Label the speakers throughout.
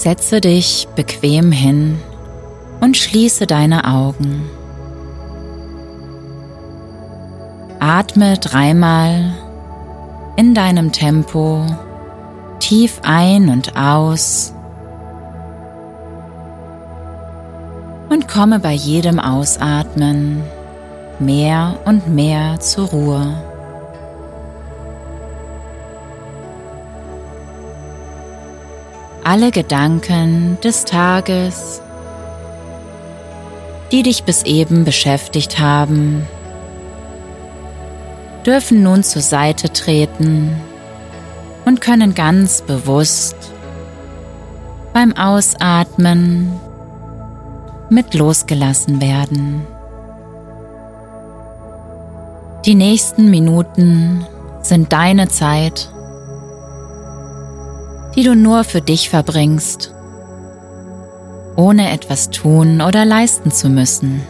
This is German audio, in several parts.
Speaker 1: Setze dich bequem hin und schließe deine Augen. Atme 3-mal in deinem Tempo tief ein und aus und komme bei jedem Ausatmen mehr und mehr zur Ruhe. Alle Gedanken des Tages, die dich bis eben beschäftigt haben, dürfen nun zur Seite treten und können ganz bewusst beim Ausatmen mit losgelassen werden. Die nächsten Minuten sind deine Zeit, die du nur für dich verbringst, ohne etwas tun oder leisten zu müssen.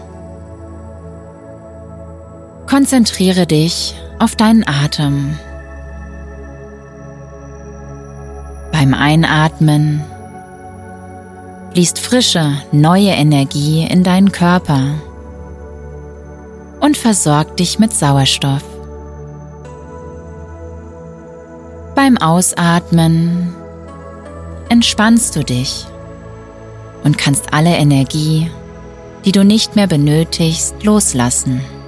Speaker 1: Konzentriere dich auf deinen Atem. Beim Einatmen fließt frische, neue Energie in deinen Körper und versorgt dich mit Sauerstoff. Beim Ausatmen entspannst du dich und kannst alle Energie, die du nicht mehr benötigst, loslassen.